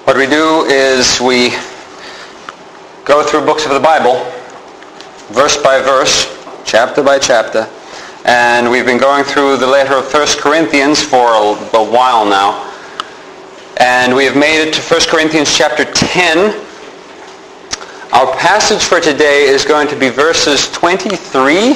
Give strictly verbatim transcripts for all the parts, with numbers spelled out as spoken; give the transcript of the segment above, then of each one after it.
What we do is we go through books of the Bible, verse by verse, chapter by chapter, and we've been going through the letter of First Corinthians for a, a while now, and we have made it to First Corinthians chapter ten. Our passage for today is going to be verses twenty-three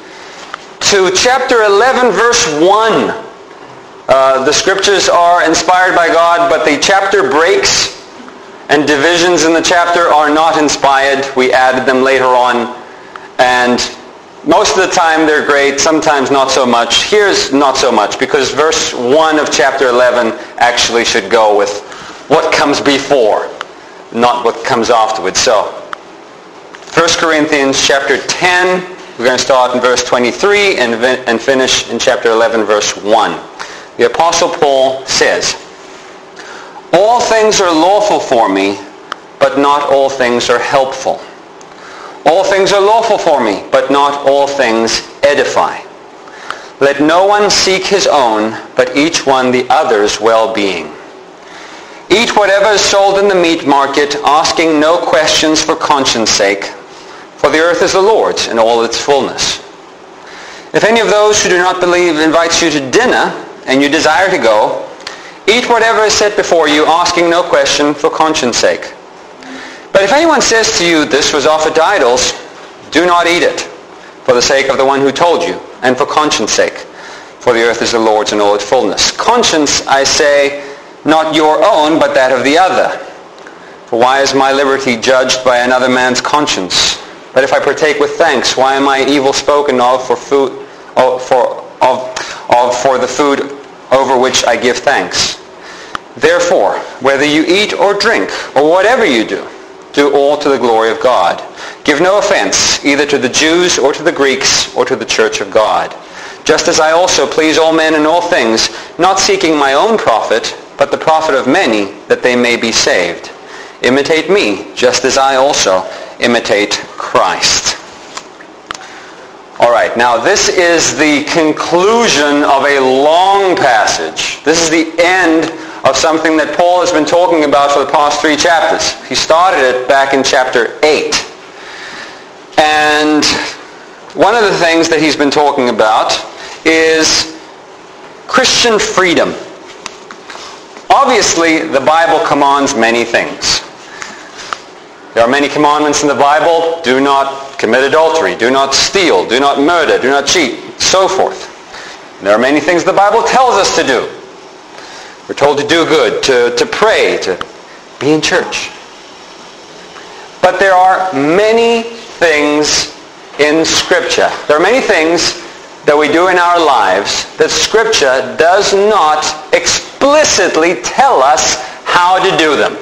to chapter eleven, verse one. Uh, the scriptures are inspired by God, but the chapter breaks and divisions in the chapter are not inspired. We added them later on, and most of the time they're great, sometimes not so much. Here's not so much, because verse one of chapter eleven actually should go with what comes before, not what comes afterwards. So, First Corinthians chapter ten, we're going to start in verse twenty-three and, and finish in chapter eleven, verse one. The Apostle Paul says, "All things are lawful for me, but not all things are helpful. All things are lawful for me, but not all things edify. Let no one seek his own, but each one the other's well-being. Eat whatever is sold in the meat market, asking no questions for conscience sake, for the earth is the Lord's and all its fullness. If any of those who do not believe invites you to dinner, and you desire to go, eat whatever is set before you, asking no question for conscience sake. But if anyone says to you, 'This was offered to idols,' do not eat it, for the sake of the one who told you, and for conscience sake. For the earth is the Lord's and all its fullness. Conscience, I say, not your own, but that of the other. For why is my liberty judged by another man's conscience? But if I partake with thanks, why am I evil spoken of for food, for of, of for the food over which I give thanks? Therefore, whether you eat or drink, or whatever you do, do all to the glory of God. Give no offense, either to the Jews or to the Greeks or to the church of God. Just as I also please all men in all things, not seeking my own profit, but the profit of many, that they may be saved. Imitate me, just as I also imitate Christ." All right, now this is the conclusion of a long passage. This is the end of something that Paul has been talking about for the past three chapters. He started it back in chapter eight. And one of the things that he's been talking about is Christian freedom. Obviously, the Bible commands many things. There are many commandments in the Bible. Do not commit adultery. Do not steal. Do not murder. Do not cheat. So forth. There are many things the Bible tells us to do. We're told to do good, to, to pray, to be in church. But there are many things in Scripture. There are many things that we do in our lives that Scripture does not explicitly tell us how to do them.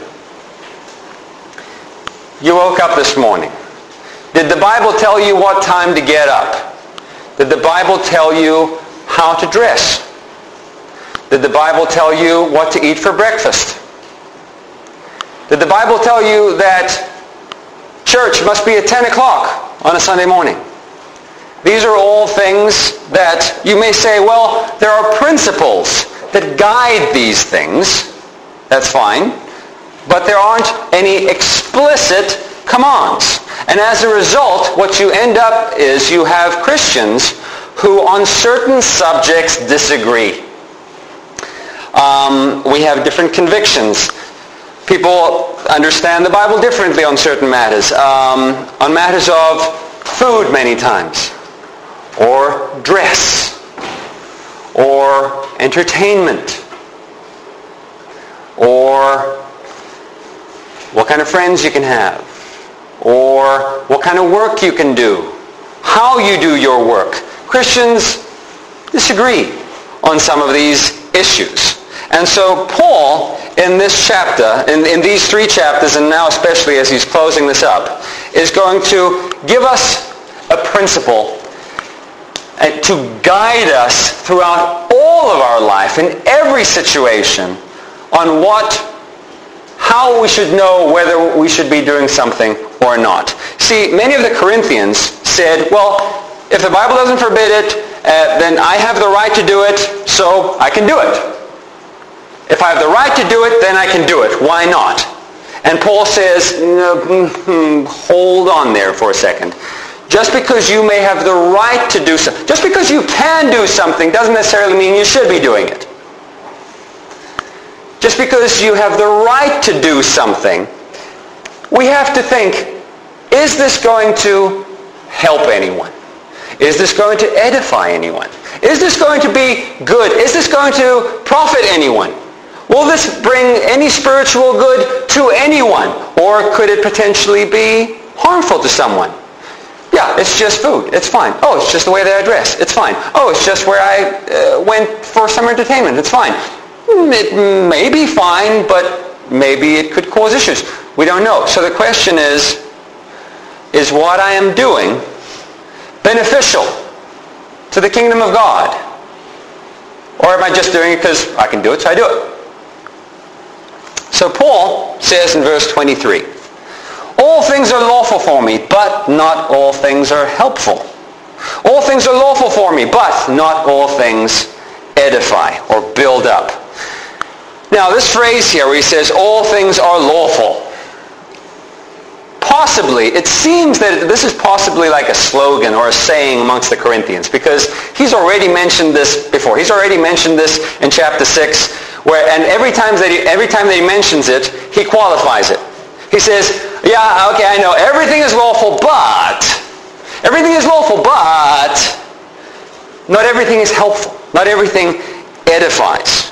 You woke up this morning. Did the Bible tell you what time to get up? Did the Bible tell you how to dress? Did the Bible tell you what to eat for breakfast? Did the Bible tell you that church must be at ten o'clock on a Sunday morning? These are all things that you may say, well, there are principles that guide these things. That's fine. But there aren't any explicit commands. And as a result, what you end up is you have Christians who on certain subjects disagree. Um, we have different convictions. People understand the Bible differently on certain matters. Um, on matters of food many times, or dress, or entertainment, or what kind of friends you can have, or what kind of work you can do, how you do your work. Christians disagree on some of these issues. And so Paul, in this chapter, in, in these three chapters, and now especially as he's closing this up, is going to give us a principle and to guide us throughout all of our life, in every situation, on what, how we should know whether we should be doing something or not. See, many of the Corinthians said, well, if the Bible doesn't forbid it, uh, then I have the right to do it, so I can do it. If I have the right to do it, then I can do it. Why not? And Paul says, hold on there for a second. Just because you may have the right to do something, just because you can do something doesn't necessarily mean you should be doing it. Just because you have the right to do something, we have to think, is this going to help anyone? Is this going to edify anyone? Is this going to be good? Is this going to profit anyone? Will this bring any spiritual good to anyone? Or could it potentially be harmful to someone? Yeah, it's just food. It's fine. Oh, it's just the way that I dress. It's fine. Oh, it's just where I uh, went for some entertainment. It's fine. It may be fine, but maybe it could cause issues. We don't know. So the question is, is what I am doing beneficial to the kingdom of God? Or am I just doing it because I can do it, so I do it? So Paul says in verse twenty-three, all things are lawful for me, but not all things are helpful. All things are lawful for me, but not all things edify or build up. Now this phrase here where he says all things are lawful, possibly, it seems that this is possibly like a slogan or a saying amongst the Corinthians, because he's already mentioned this before. He's already mentioned this in chapter six, where, and every time that he, every time that he mentions it, he qualifies it. He says, yeah, okay, I know, everything is lawful, but, everything is lawful, but, not everything is helpful. Not everything edifies.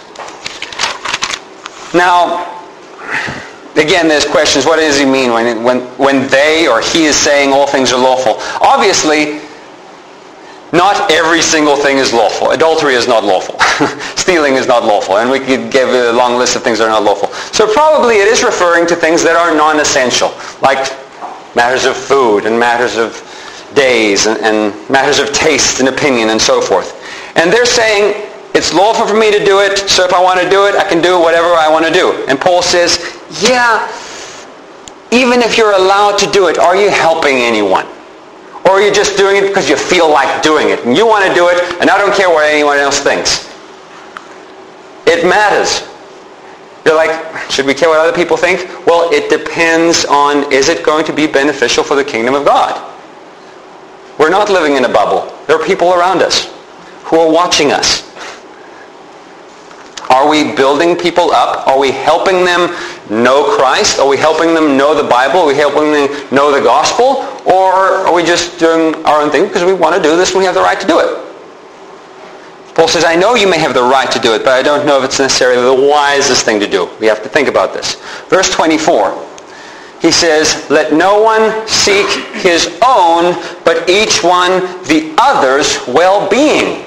Now, again, there's questions. What does he mean when, when, when they or he is saying all things are lawful? Obviously, not every single thing is lawful. Adultery is not lawful. Stealing is not lawful. And we could give a long list of things that are not lawful. So probably it is referring to things that are non-essential, like matters of food and matters of days and, and matters of taste and opinion and so forth. And they're saying, it's lawful for me to do it, so if I want to do it, I can do whatever I want to do. And Paul says, yeah, even if you're allowed to do it, are you helping anyone? Or are you just doing it because you feel like doing it? And you want to do it, and I don't care what anyone else thinks. It matters. You're like, should we care what other people think? Well, it depends on, is it going to be beneficial for the kingdom of God? We're not living in a bubble. There are people around us who are watching us. Are we building people up? Are we helping them know Christ? Are we helping them know the Bible? Are we helping them know the gospel? Or are we just doing our own thing because we want to do this and we have the right to do it? Paul says, I know you may have the right to do it, but I don't know if it's necessarily the wisest thing to do. We have to think about this. Verse twenty-four, he says, let no one seek his own, but each one the other's well-being.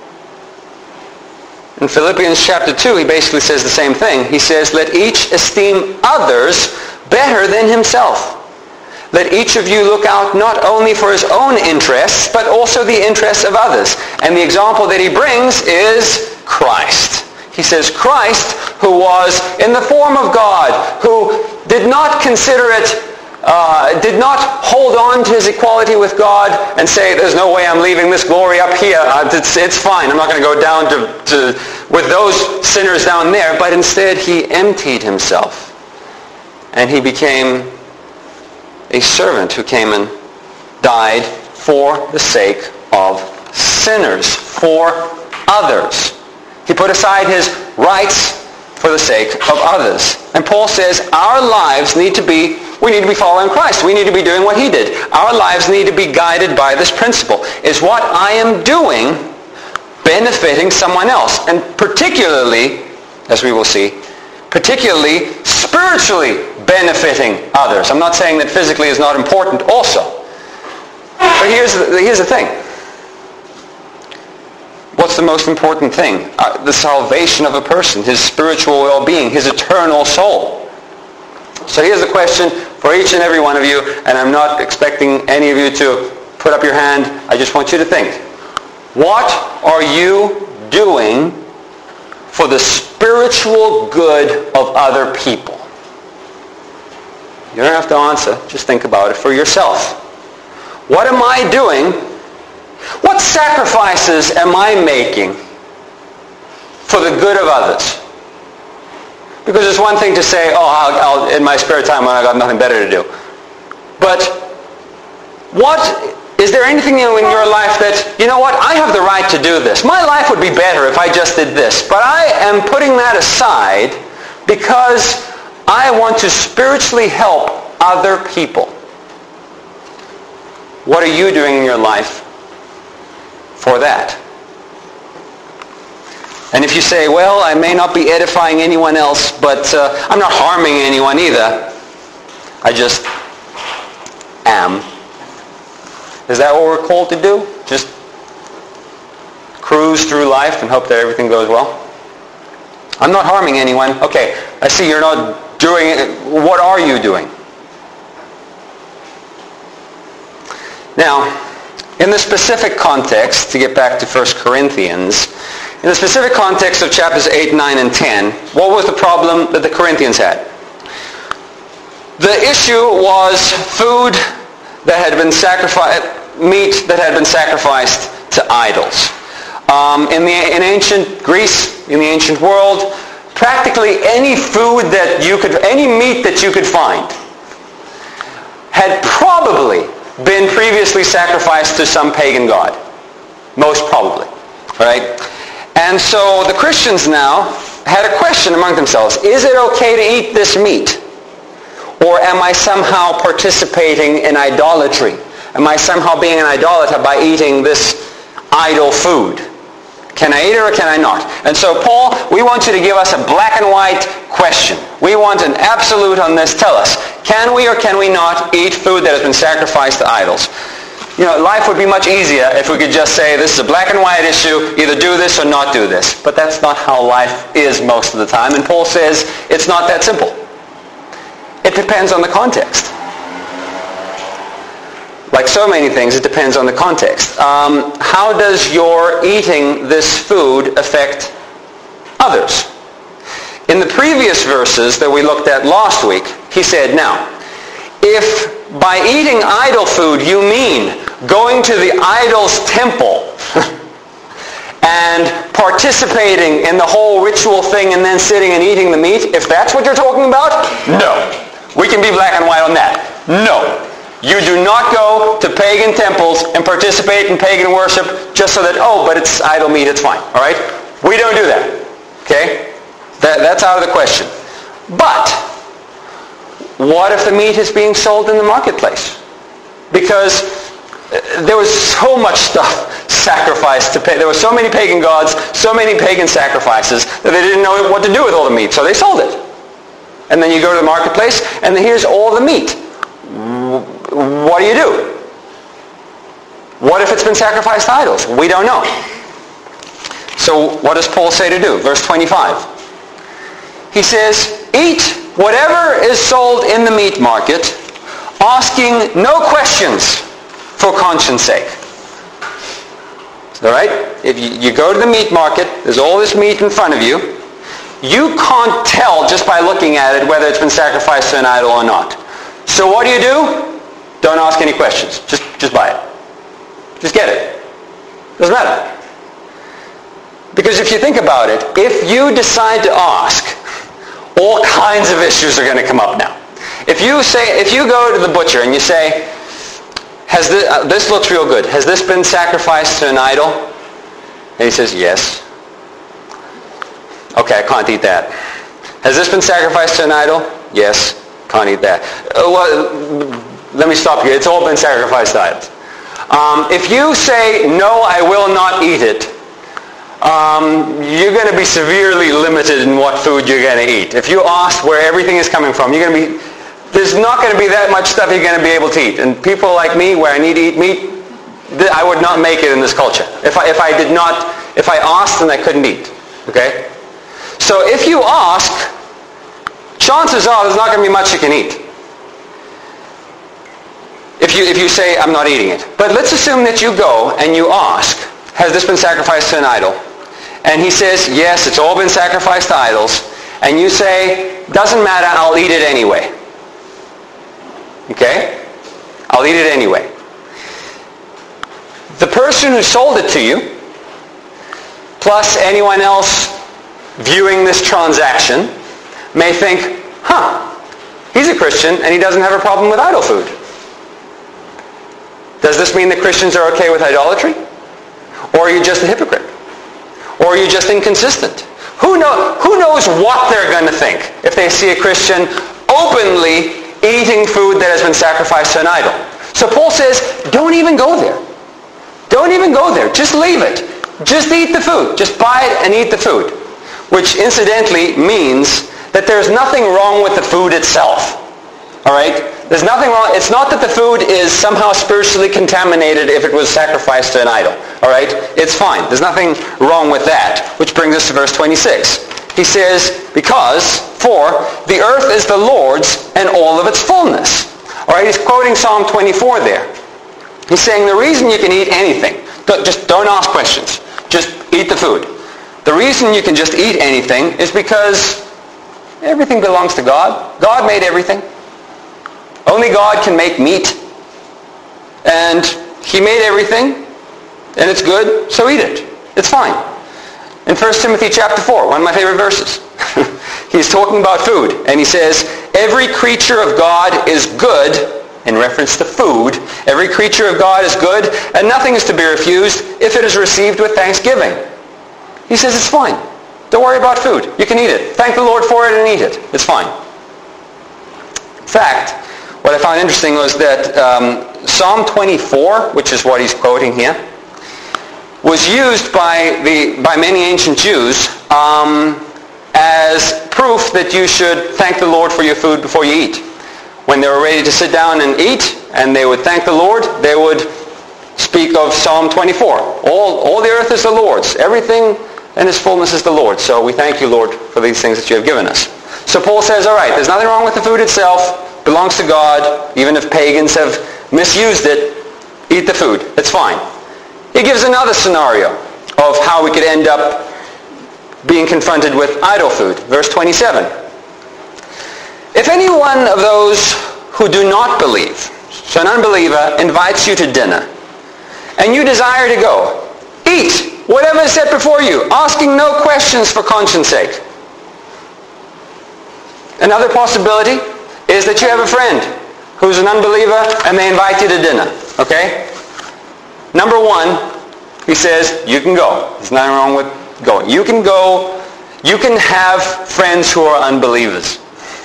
In Philippians chapter two, he basically says the same thing. He says, let each esteem others better than himself. Let each of you look out not only for his own interests, but also the interests of others. And the example that he brings is Christ. He says, Christ, who was in the form of God, who did not consider it, uh, did not hold on to his equality with God and say, there's no way I'm leaving this glory up here. Uh, it's, it's fine. I'm not going to go down to, to with those sinners down there. But instead, he emptied himself. And he became a servant who came and died for the sake of sinners, for others. He put aside his rights for the sake of others. And Paul says our lives need to be, we need to be following Christ. We need to be doing what he did. Our lives need to be guided by this principle. Is what I am doing benefiting someone else? And particularly, as we will see, particularly spiritually benefiting others. I'm not saying that physically is not important also. But here's the, here's the thing. What's the most important thing? Uh, the salvation of a person, his spiritual well-being, his eternal soul. So here's the question for each and every one of you, and I'm not expecting any of you to put up your hand. I just want you to think. What are you doing for the spiritual good of other people? You don't have to answer. Just think about it for yourself. What am I doing? What sacrifices am I making for the good of others? Because it's one thing to say, oh, I'll, I'll, in my spare time when I've got nothing better to do. But what, is there anything in your life that, you know what, I have the right to do this. My life would be better if I just did this. But I am putting that aside because I want to spiritually help other people. What are you doing in your life for that? And if you say, well, I may not be edifying anyone else, but uh, I'm not harming anyone either. I just am. Is that what we're called to do? Just cruise through life and hope that everything goes well? I'm not harming anyone. Okay, I see you're not doing it. What are you doing? Now, in the specific context, to get back to First Corinthians, in the specific context of chapters eight, nine, and ten, what was the problem that the Corinthians had? The issue was food that had been sacrificed, meat that had been sacrificed to idols. Um, in, the, in ancient Greece, in the ancient world, practically any food that you could, any meat that you could find had probably been previously sacrificed to some pagan god. Most probably. Right? And so the Christians now had a question among themselves. Is it okay to eat this meat? Or am I somehow participating in idolatry? Am I somehow being an idolater by eating this idol food? Can I eat it or can I not? And so Paul, we want you to give us a black and white question. We want an absolute on this. Tell us, can we or can we not eat food that has been sacrificed to idols? You know, life would be much easier if we could just say, this is a black and white issue, either do this or not do this. But that's not how life is most of the time. And Paul says it's not that simple. It depends on the context. Like so many things, it depends on the context. Um, how does your eating this food affect others? In the previous verses that we looked at last week, he said, now, if by eating idol food you mean going to the idol's temple and participating in the whole ritual thing and then sitting and eating the meat, if that's what you're talking about, no. We can be black and white on that. No. You do not go to pagan temples and participate in pagan worship just so that, oh, but it's idol meat, it's fine. All right? We don't do that. Okay? That, that's out of the question. But what if the meat is being sold in the marketplace? Because there was so much stuff sacrificed to pay. There were so many pagan gods, so many pagan sacrifices that they didn't know what to do with all the meat, so they sold it. And then you go to the marketplace, and here's all the meat. What do you do? What if it's been sacrificed to idols? We don't know. So what does Paul say to do? Verse twenty-five. He says, eat whatever is sold in the meat market, asking no questions for conscience sake. All right? If you, you go to the meat market, there's all this meat in front of you. You can't tell just by looking at it whether it's been sacrificed to an idol or not. So what do you do? Don't ask any questions. Just, just buy it. Just get it. Doesn't matter. Because if you think about it, if you decide to ask, all kinds of issues are going to come up now. If you say, if you go to the butcher and you say, "Has this, uh, this looks real good. Has this been sacrificed to an idol?" And he says, "Yes." Okay, I can't eat that. "Has this been sacrificed to an idol?" "Yes." Can't eat that. Uh, well, let me stop here. It's all been sacrificed to idols. Um, if you say, "No, I will not eat it," um, you're going to be severely limited in what food you're going to eat. If you ask where everything is coming from, you're going to be, there's not going to be that much stuff you're going to be able to eat. And people like me, where I need to eat meat, I would not make it in this culture. If I, if I did not, if I asked, then I couldn't eat. Okay? So if you ask, chances are there's not going to be much you can eat. If you, if you say, "I'm not eating it." But let's assume that you go and you ask, "Has this been sacrificed to an idol?" And he says, "Yes, it's all been sacrificed to idols." And you say, "Doesn't matter, I'll eat it anyway." Okay? I'll eat it anyway. The person who sold it to you, plus anyone else viewing this transaction, may think, huh, he's a Christian and he doesn't have a problem with idol food. Does this mean that Christians are okay with idolatry? Or are you just a hypocrite? Or are you just inconsistent? Who, know, who knows what they're going to think if they see a Christian openly eating food that has been sacrificed to an idol? So Paul says, don't even go there. Don't even go there. Just leave it. Just eat the food. Just buy it and eat the food. Which incidentally means that there's nothing wrong with the food itself. All right? There's nothing wrong. It's not that the food is somehow spiritually contaminated if it was sacrificed to an idol. All right? It's fine. There's nothing wrong with that. Which brings us to verse twenty-six. He says, because, for, the earth is the Lord's and all of its fullness. All right? He's quoting Psalm twenty-four there. He's saying the reason you can eat anything, just don't ask questions. Just eat the food. The reason you can just eat anything is because everything belongs to God. God made everything. Only God can make meat. And he made everything. And it's good, so eat it. It's fine. In First Timothy chapter four, one of my favorite verses, he's talking about food. And he says, every creature of God is good, in reference to food. Every creature of God is good, and nothing is to be refused if it is received with thanksgiving. He says it's fine. Don't worry about food. You can eat it. Thank the Lord for it and eat it. It's fine. In fact, what I found interesting was that um, Psalm twenty-four, which is what he's quoting here, was used by the by many ancient Jews um, as proof that you should thank the Lord for your food before you eat. When they were ready to sit down and eat, and they would thank the Lord, they would speak of Psalm twenty-four. All, all the earth is the Lord's. Everything in his fullness is the Lord's. So we thank you, Lord, for these things that you have given us. So Paul says, all right, there's nothing wrong with the food itself. It belongs to God. Even if pagans have misused it, eat the food. It's fine. He gives another scenario of how we could end up being confronted with idol food. Verse twenty-seven. If any one of those who do not believe, so an unbeliever, invites you to dinner, and you desire to go, eat whatever is set before you, asking no questions for conscience sake. Another possibility is that you have a friend who's an unbeliever and they invite you to dinner. Okay? Number one, he says, you can go. There's nothing wrong with going. You can go. You can have friends who are unbelievers.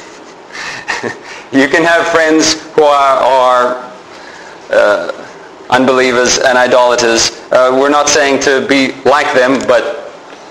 You can have friends who are, are uh, unbelievers and idolaters. Uh, we're not saying to be like them, but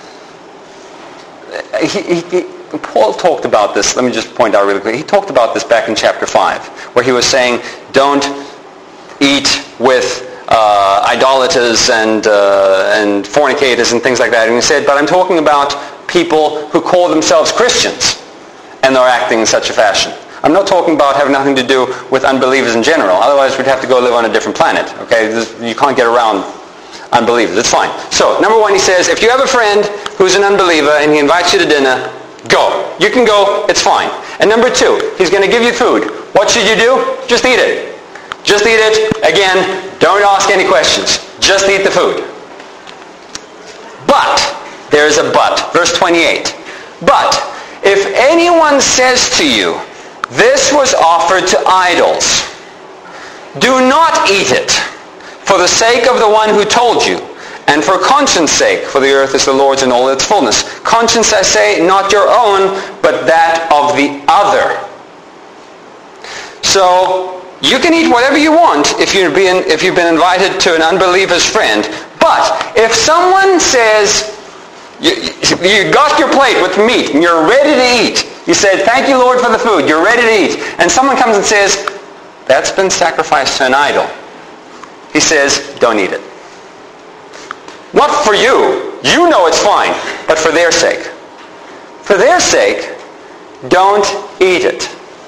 he, he, Paul talked about this. Let me just point out really quickly. He talked about this back in chapter five, where he was saying, don't eat with uh, idolaters and uh, and fornicators and things like that. And he said, but I'm talking about people who call themselves Christians and are acting in such a fashion. I'm not talking about having nothing to do with unbelievers in general. Otherwise, we'd have to go live on a different planet. Okay, this, you can't get around unbelievers. It's fine. So, number one, he says, if you have a friend who's an unbeliever and he invites you to dinner, go. You can go. It's fine. And number two, he's going to give you food. What should you do? Just eat it. Just eat it. Again, don't ask any questions. Just eat the food. But there is a but. Verse twenty-eight. But if anyone says to you, this was offered to idols, do not eat it for the sake of the one who told you, and for conscience sake, for the earth is the Lord's in all its fullness. Conscience, I say, not your own, but that of the other. So you can eat whatever you want if you've been, if you've been invited to an unbeliever's friend. But if someone says, you, you got your plate with meat and you're ready to eat, you said, thank you, Lord, for the food. You're ready to eat. And someone comes and says, that's been sacrificed to an idol. He says, don't eat it. Not for you. You know it's fine. But for their sake. For their sake, don't eat it.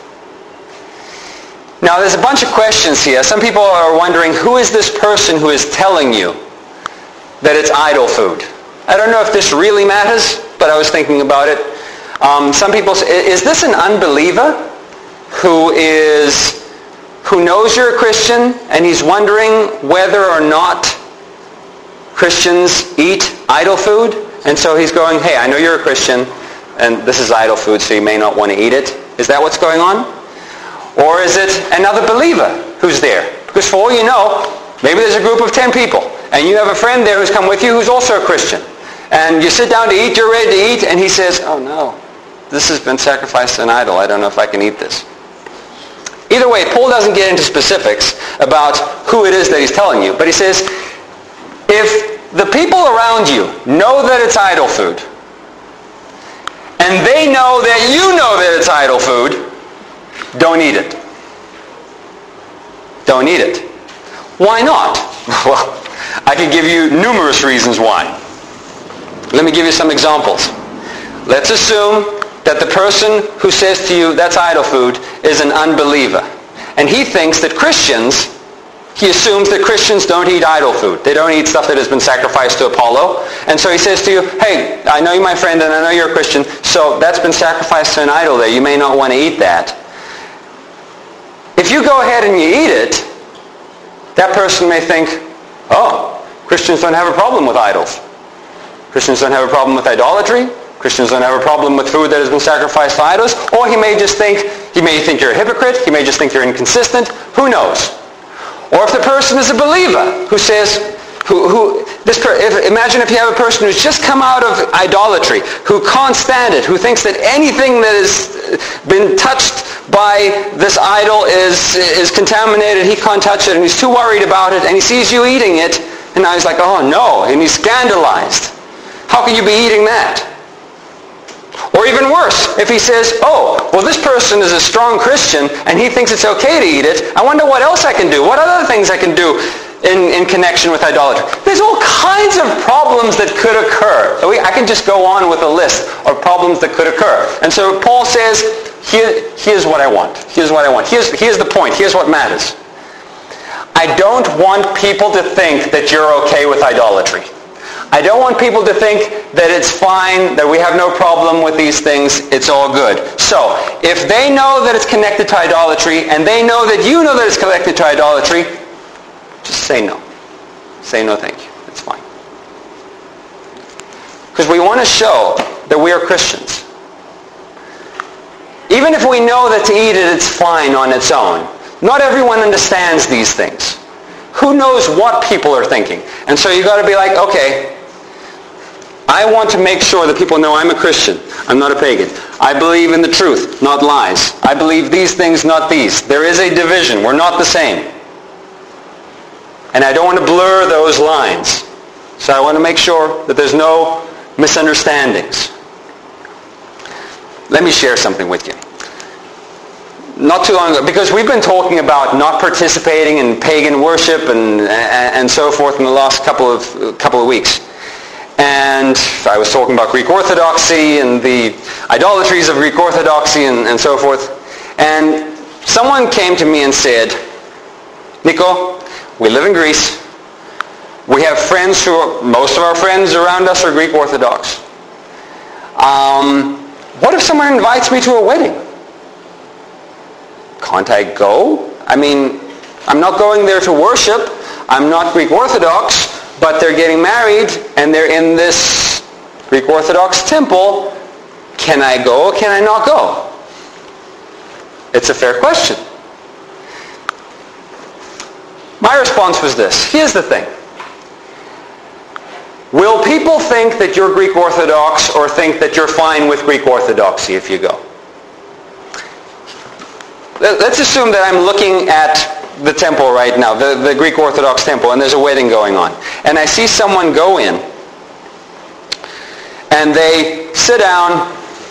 Now, there's a bunch of questions here. Some people are wondering, who is this person who is telling you that it's idol food? I don't know if this really matters, but I was thinking about it. Um, some people say, is this an unbeliever who is who knows you're a Christian and he's wondering whether or not Christians eat idol food? And so he's going, hey, I know you're a Christian. and this is idol food, so you may not want to eat it. Is that what's going on? Or is it another believer who's there? Because for all you know, maybe there's a group of ten people, and you have a friend there who's come with you who's also a Christian. And you sit down to eat, you're ready to eat, and he says, oh no, this has been sacrificed to an idol. I don't know if I can eat this. Either way, Paul doesn't get into specifics about who it is that he's telling you, but he says, if the people around you know that it's idol food, and they know that you know that it's idol food, don't eat it. Don't eat it. Why not? Well, I could give you numerous reasons why. Let me give you some examples. Let's assume that the person who says to you, that's idol food, is an unbeliever. And he thinks that Christians, he assumes that Christians don't eat idol food. They don't eat stuff that has been sacrificed to Apollo. And so he says to you, hey, I know you're my friend and I know you're a Christian, so that's been sacrificed to an idol there. You may not want to eat that. If you go ahead and you eat it, that person may think, oh, Christians don't have a problem with idols. Christians don't have a problem with idolatry. Christians don't have a problem with food that has been sacrificed to idols. Or he may just think, he may think you're a hypocrite. He may just think you're inconsistent. Who knows? Or if the person is a believer who says, who, who this per, if, imagine if you have a person who's just come out of idolatry, who can't stand it, who thinks that anything that has been touched by this idol is, is contaminated, he can't touch it, and he's too worried about it, and he sees you eating it, and now he's like, oh no, and he's scandalized. How can you be eating that? Or even worse, if he says, oh, well, this person is a strong Christian and he thinks it's okay to eat it, I wonder what else I can do, what other things I can do in, in connection with idolatry. There's all kinds of problems that could occur. So we, I can just go on with a list of problems that could occur. And so Paul says, Here, here's what I want. Here's what I want. Here's, here's the point. Here's what matters. I don't want people to think that you're okay with idolatry. I don't want people to think that it's fine, that we have no problem with these things, it's all good. So, if they know that it's connected to idolatry, and they know that you know that it's connected to idolatry, just say no. Say no thank you. It's fine. Because we want to show that we are Christians. Even if we know that to eat it, it's fine on its own. Not everyone understands these things. Who knows what people are thinking? And so you've got to be like, okay, I want to make sure that people know I'm a Christian. I'm not a pagan. I believe in the truth, not lies. I believe these things, not these. There is a division. We're not the same. And I don't want to blur those lines. So I want to make sure that there's no misunderstandings. Let me share something with you. Not too long ago, because we've been talking about not participating in pagan worship and and so forth in the last couple of couple of weeks. And I was talking about Greek Orthodoxy and the idolatries of Greek Orthodoxy and, and so forth. And someone came to me and said, Nico, we live in Greece. We have friends who are, most of our friends around us are Greek Orthodox. Um, what if someone invites me to a wedding? Can't I go? I mean, I'm not going there to worship. I'm not Greek Orthodox, but they're getting married and they're in this Greek Orthodox temple. Can I go or can I not go? It's a fair question. My response was this. Here's the thing. Will people think that you're Greek Orthodox or think that you're fine with Greek Orthodoxy if you go? Let's assume that I'm looking at the temple right now, the, the Greek Orthodox temple, and there's a wedding going on. And I see someone go in, and they sit down,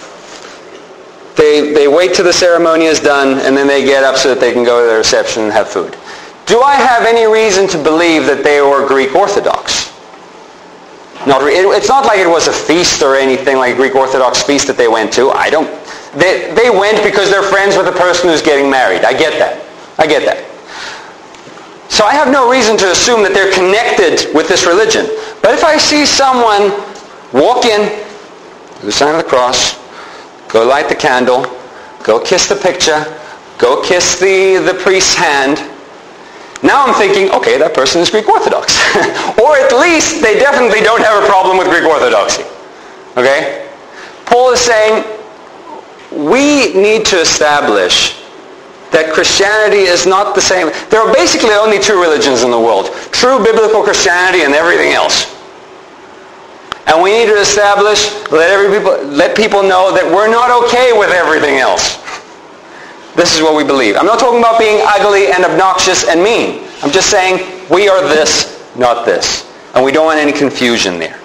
they, they wait till the ceremony is done, and then they get up so that they can go to the reception and have food. Do I have any reason to believe that they were Greek Orthodox? Not, it's not like it was a feast or anything like a Greek Orthodox feast that they went to. I don't... They, they went because they're friends with the person who's getting married. I get that. I get that. So I have no reason to assume that they're connected with this religion. But if I see someone walk in, do the sign of the cross, go light the candle, go kiss the picture, go kiss the, the priest's hand, now I'm thinking, okay, that person is Greek Orthodox. Or at least they definitely don't have a problem with Greek Orthodoxy. Okay? Paul is saying we need to establish that Christianity is not the same. There are basically only two religions in the world. True biblical Christianity and everything else. And we need to establish, let, every people, let people know that we're not okay with everything else. This is what we believe. I'm not talking about being ugly and obnoxious and mean. I'm just saying we are this, not this. And we don't want any confusion there.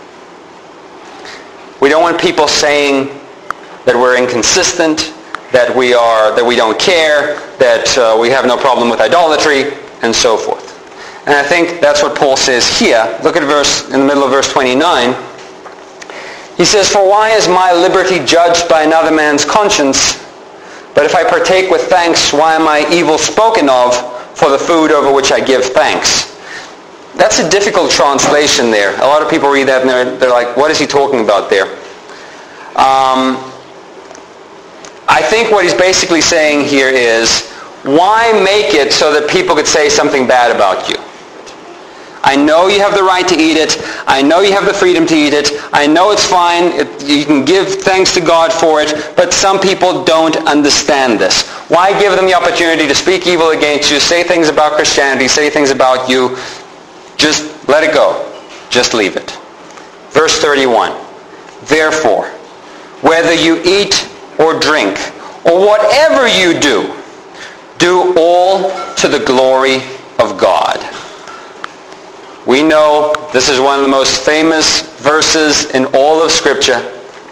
We don't want people saying that we're inconsistent, that we are, that we don't care, that uh, we have no problem with idolatry, and so forth. And I think that's what Paul says here. Look at verse in the middle of verse twenty-nine. He says, "For why is my liberty judged by another man's conscience? But if I partake with thanks, why am I evil spoken of for the food over which I give thanks?" That's a difficult translation there. A lot of people read that and they're, they're like, what is he talking about there? Um, I think what he's basically saying here is, why make it so that people could say something bad about you? I know you have the right to eat it. I know you have the freedom to eat it. I know it's fine. It, you can give thanks to God for it. But some people don't understand this. Why give them the opportunity to speak evil against you, say things about Christianity, say things about you? Just let it go. Just leave it. Verse thirty-one. "Therefore, whether you eat or drink, or whatever you do, do all to the glory of God." We know this is one of the most famous verses in all of Scripture.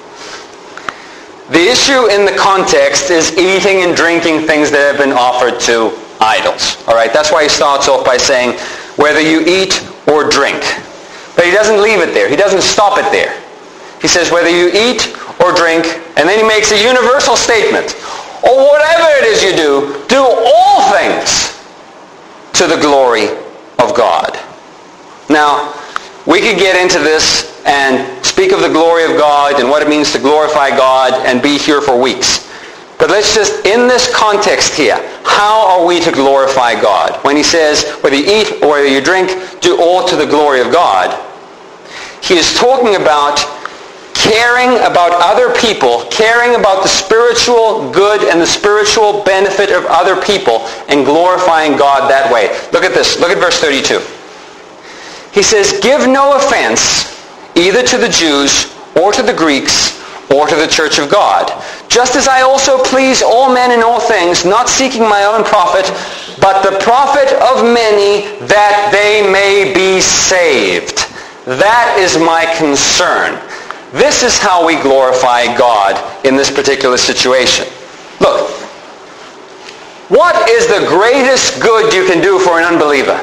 The issue in the context is eating and drinking things that have been offered to idols. All right, that's why he starts off by saying, whether you eat or drink. But he doesn't leave it there. He doesn't stop it there. He says, whether you eat or drink, and then he makes a universal statement. Or whatever it is you do, do all things to the glory of God. Now, we could get into this and speak of the glory of God and what it means to glorify God and be here for weeks. But let's just, in this context here, how are we to glorify God? When he says, whether you eat or whether you drink, do all to the glory of God, he is talking about caring about other people, caring about the spiritual good and the spiritual benefit of other people, and glorifying God that way. Look at this. Look at verse thirty-two. He says, "Give no offense either to the Jews or to the Greeks or to the church of God, just as I also please all men in all things, not seeking my own profit, but the profit of many, that they may be saved." That is my concern. This is how we glorify God in this particular situation. Look, what is the greatest good you can do for an unbeliever?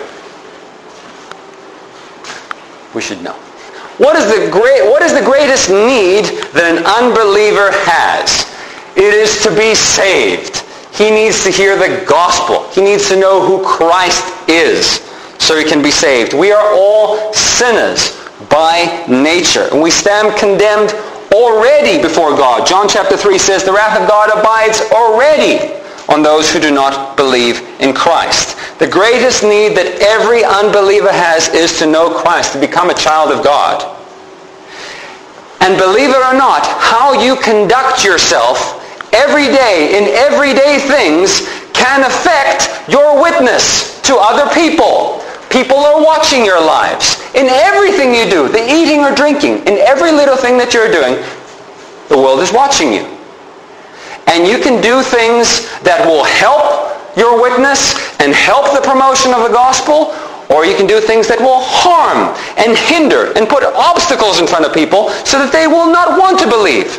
We should know. What is the great, what is the greatest need that an unbeliever has? It is to be saved. He needs to hear the gospel. He needs to know who Christ is so he can be saved. We are all sinners by nature, and we stand condemned already before God. John chapter three says the wrath of God abides already on those who do not believe in Christ. The greatest need that every unbeliever has is to know Christ, to become a child of God. And believe it or not, how you conduct yourself every day in everyday things can affect your witness to other people. People are watching your lives. In everything you do, the eating or drinking, in every little thing that you're doing, the world is watching you. And you can do things that will help your witness and help the promotion of the gospel, or you can do things that will harm and hinder and put obstacles in front of people so that they will not want to believe.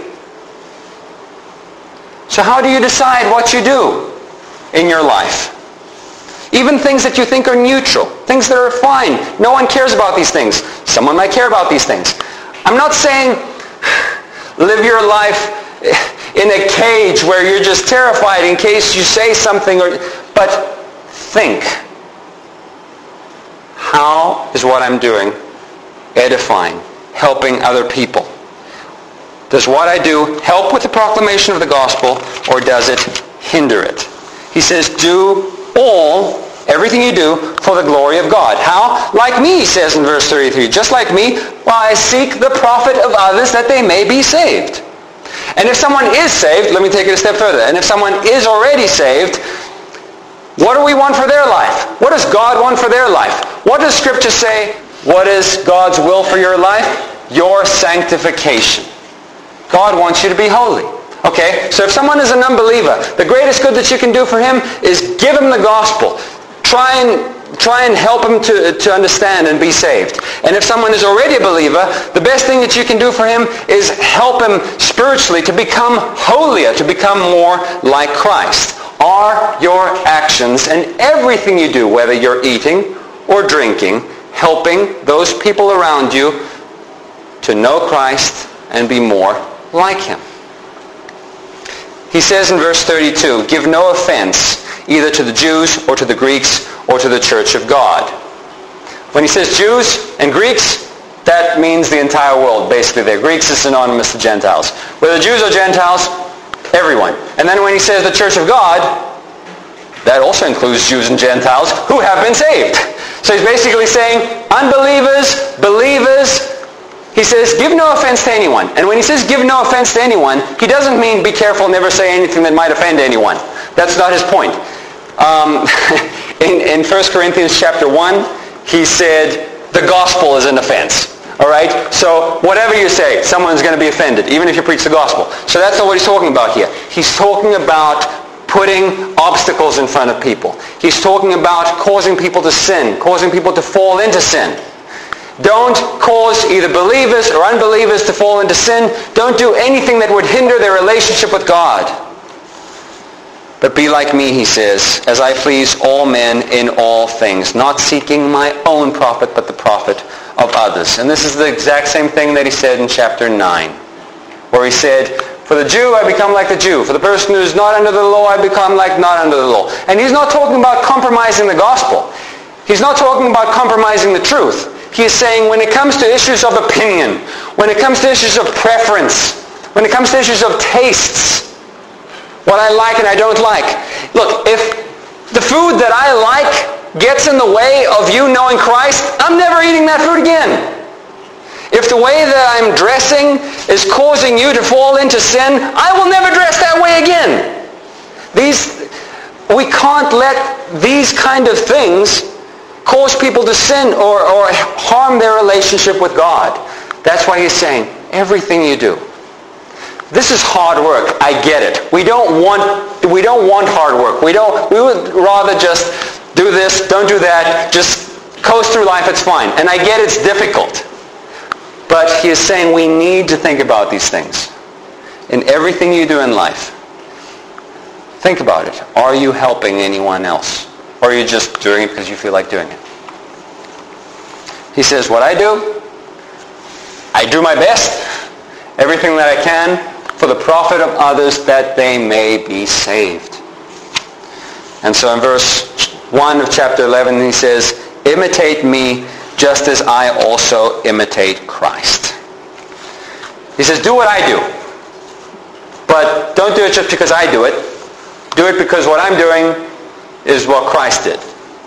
So how do you decide what you do in your life? Even things that you think are neutral, things that are fine. No one cares about these things. Someone might care about these things. I'm not saying live your life in a cage where you're just terrified in case you say something, or, but think, how is what I'm doing edifying, helping other people? Does what I do help with the proclamation of the gospel, or does it hinder it? He says, do all, everything you do, for the glory of God. How? Like me, he says in verse thirty-three. Just like me, while I seek the profit of others that they may be saved. And if someone is saved, let me take it a step further. And if someone is already saved, what do we want for their life? What does God want for their life? What does Scripture say? What is God's will for your life? Your sanctification. God wants you to be holy. Okay, so if someone is an unbeliever, the greatest good that you can do for him is give him the gospel. Try and try and help him to, to understand and be saved. And if someone is already a believer, the best thing that you can do for him is help him spiritually to become holier, to become more like Christ. Are your actions and everything you do, whether you're eating or drinking, helping those people around you to know Christ and be more like him? He says in verse thirty-two, give no offense either to the Jews or to the Greeks or to the church of God. When he says Jews and Greeks, that means the entire world. Basically, there. Greeks is synonymous to Gentiles. Whether Jews or Gentiles, everyone. And then when he says the church of God, that also includes Jews and Gentiles who have been saved. So he's basically saying unbelievers, believers. He says, give no offense to anyone. And when he says give no offense to anyone, he doesn't mean be careful, never say anything that might offend anyone. That's not his point. Um, in, in First Corinthians chapter one, he said, the gospel is an offense. All right? So whatever you say, someone's going to be offended, even if you preach the gospel. So that's not what he's talking about here. He's talking about putting obstacles in front of people. He's talking about causing people to sin, causing people to fall into sin. Don't cause either believers or unbelievers to fall into sin. Don't do anything that would hinder their relationship with God. But be like me, he says, as I please all men in all things, not seeking my own profit, but the profit of others. And this is the exact same thing that he said in chapter nine, where he said, for the Jew, I become like the Jew. For the person who is not under the law, I become like not under the law. And he's not talking about compromising the gospel. He's not talking about compromising the truth. He is saying when it comes to issues of opinion, when it comes to issues of preference, when it comes to issues of tastes, what I like and I don't like. Look, if the food that I like gets in the way of you knowing Christ, I'm never eating that food again. If the way that I'm dressing is causing you to fall into sin, I will never dress that way again. These, we can't let these kind of things cause people to sin or, or harm their relationship with God. That's why he's saying, everything you do. This is hard work. I get it. We don't want we don't want hard work. We don't we would rather just do this, don't do that, just coast through life, it's fine. And I get it's difficult. But he is saying we need to think about these things. In everything you do in life. Think about it. Are you helping anyone else? Or are you just doing it because you feel like doing it? He says, what I do, I do my best, everything that I can, for the profit of others, that they may be saved. And so in verse one of chapter eleven, he says, imitate me just as I also imitate Christ. He says, do what I do. But don't do it just because I do it. Do it because what I'm doing is what Christ did.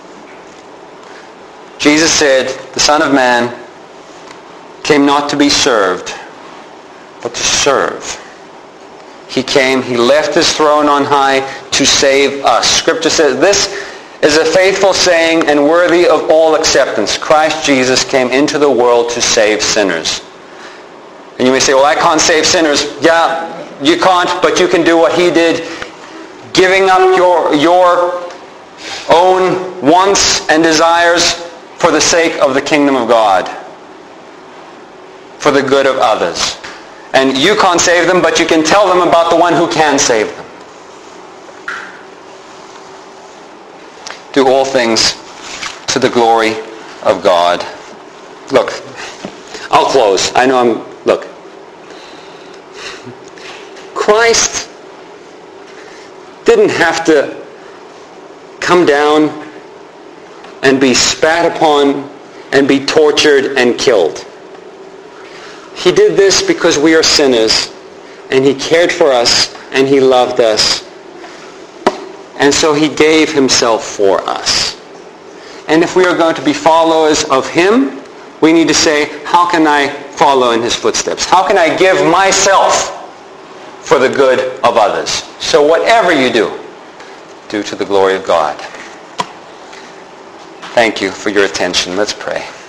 Jesus said, the Son of Man came not to be served, but to serve. He came, he left his throne on high to save us. Scripture says this is a faithful saying and worthy of all acceptance. Christ Jesus came into the world to save sinners. And you may say, well, I can't save sinners. Yeah, you can't, but you can do what he did, giving up your, your own wants and desires for the sake of the kingdom of God, for the good of others. And you can't save them, but you can tell them about the one who can save them. Do all things to the glory of God. Look, I'll close. I know I'm, look. Christ didn't have to come down and be spat upon and be tortured and killed. He did this because we are sinners, and he cared for us, and he loved us. And so he gave himself for us. And if we are going to be followers of him, we need to say, how can I follow in his footsteps? How can I give myself for the good of others. So whatever you do, do to the glory of God. Thank you for your attention. Let's pray.